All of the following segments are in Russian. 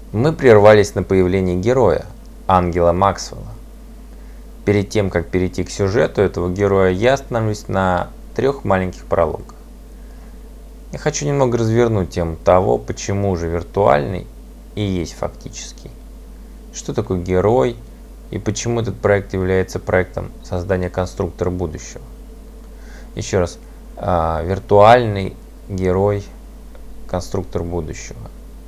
Мы прервались на появление героя, Ангела Максвелла. Перед тем, как перейти к сюжету этого героя, я остановлюсь на 3 маленьких прологах. Я хочу немного развернуть тему того, почему же виртуальный и есть фактический. Что такое герой и почему этот проект является проектом создания конструктора будущего. Еще раз, виртуальный герой, конструктор будущего.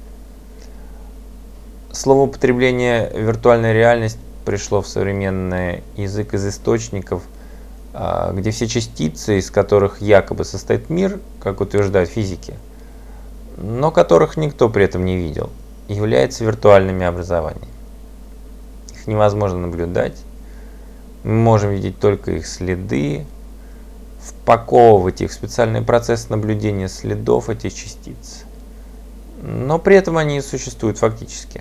Слово употребление «виртуальная реальность» пришло в современный язык из источников, где все частицы, из которых якобы состоит мир, как утверждают физики, но которых никто при этом не видел, являются виртуальными образованиями. Их невозможно наблюдать, мы можем видеть только их следы, впаковывать их в специальный процесс наблюдения следов этих частиц, но при этом они существуют фактически.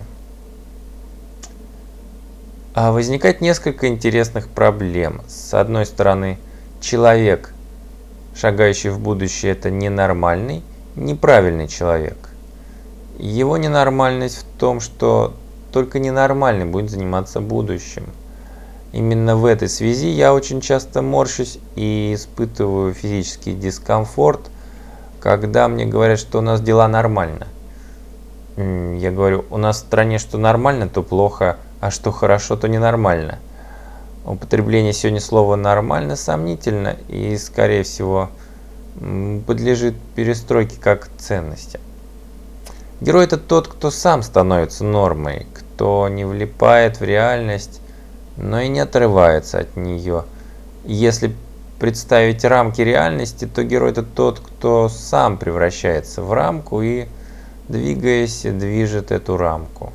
Возникает несколько интересных проблем. С одной стороны, человек, шагающий в будущее, это ненормальный, неправильный человек. Его ненормальность в том, что только ненормальный будет заниматься будущим. Именно в этой связи я очень часто морщусь и испытываю физический дискомфорт, когда мне говорят, что у нас дела нормально. Я говорю, у нас в стране что нормально, то плохо, а что хорошо, то ненормально. Употребление сегодня слова «нормально» сомнительно и, скорее всего, подлежит перестройке как ценности. Герой – это тот, кто сам становится нормой, кто не влипает в реальность, но и не отрывается от нее. Если представить рамки реальности, то герой – это тот, кто сам превращается в рамку и, двигаясь, движет эту рамку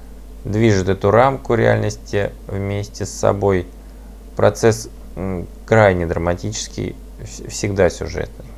реальности вместе с собой. Процесс крайне драматический, всегда сюжетный.